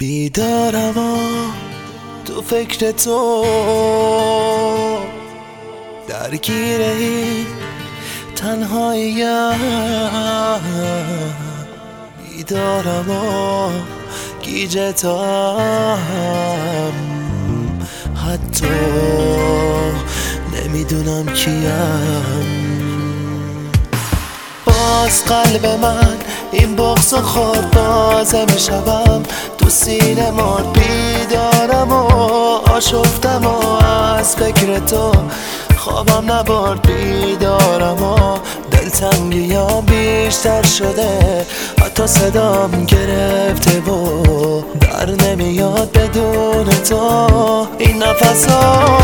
بیدارم و تو فکر تو درگیر این تنهاییم. بیدارم و گیجتم، حتی نمیدونم کیم. باز قلب من این بغض و خورد بازه میشوم تو سینه مرد. بیدارم و آشفتم و از فکر تو خوابم نبرد. بیدارم و دلتنگیام بیشتر شده، حتی صدام گرفته و در نمیاد بدون تو این نفسا.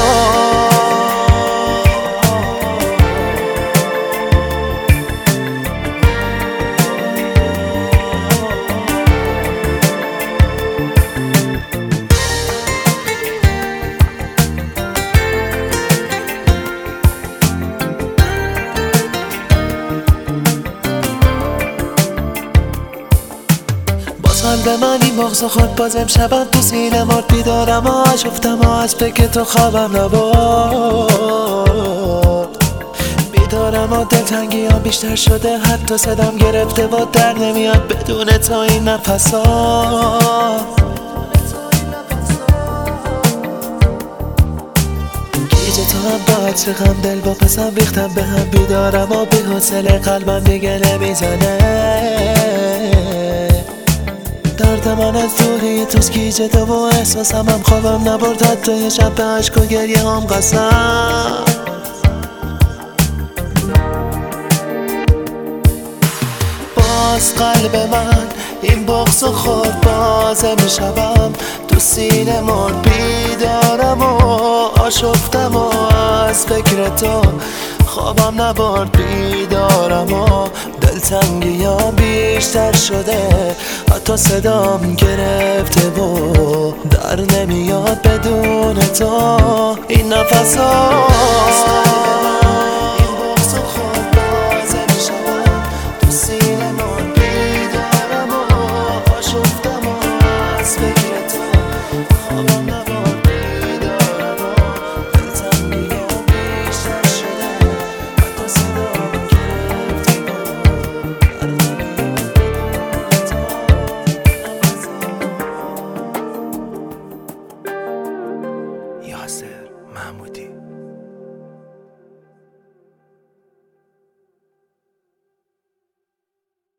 قلب من این بغض خود باز امشبم تو سینه مرد. بیدارم و آشفتم و از فکر تو خوابم نبرد. بیدارم و دلتنگیام بیشتر شده، حتی صدام گرفته و در نمیاد بدون تو این نفسا. گیج تو هم با عطرقم دل با پسم ریختم به هم. بیدارم و بی حوصله قلبم دیگه نمیزنه. درد من از دوری توست گیجه تو و احساسم هم خوابم نبرد. حتی یه شب به عشق و گریه هم قسم. باز قلب من این بغض و خورد بازه میشوم تو سینه مرد. بیدارم و آشفتم و از فکر تو خوابم نبرد. بیدارم و دلتنگیام بیشتر شده، حتی صدام گرفته و در نمیاد بدون تو این نفسا.